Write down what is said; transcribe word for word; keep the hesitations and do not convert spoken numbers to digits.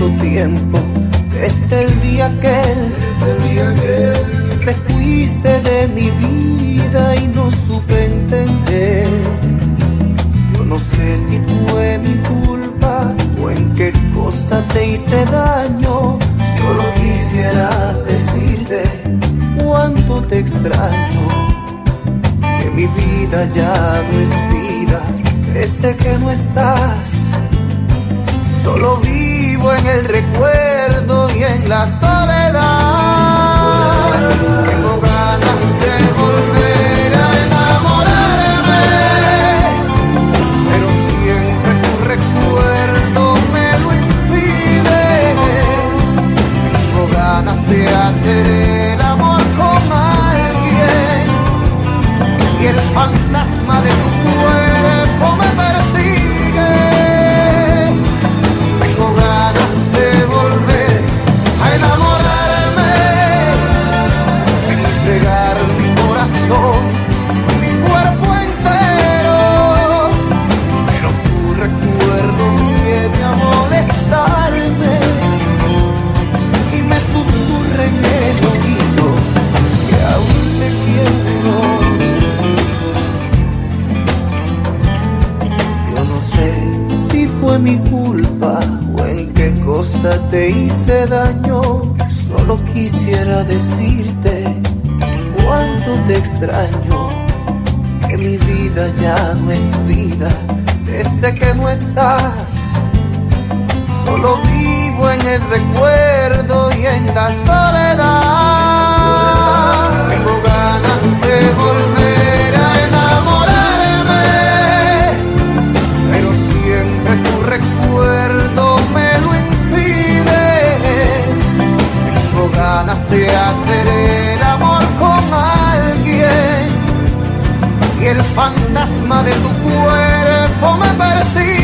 tiempo, desde el día que te fuiste de mi vida y no supe entender. Yo no sé si fue mi culpa o en qué cosa te hice daño. Solo quisiera decirte cuánto te extraño, que mi vida ya no es vida desde que no estás. Solo vivo en el recuerdo y en la soledad. Tengo ganas de volver a enamorarme, pero siempre tu recuerdo me lo impide. Tengo ganas de hacer el amor con alguien y el fantasma de tu cuerpo me persigue. Tengo ganas de volver a enamorarme, entregar mi corazón, mi cuerpo entero, pero tu recuerdo viene a molestarme y me susurra en el oído que aún te quiero. Yo no sé si fue mi culpa o en qué cosa te hice daño. Solo quisiera decirte cuánto te extraño, que mi vida ya no es vida desde que no estás. Solo vivo en el recuerdo y en la soledad. Tengo ganas de volver a enamorarme, pero siempre tu recuerdo me lo impide. Tengo ganas de hacer el amor con alguien y el fantasma de tu cuerpo me persigue.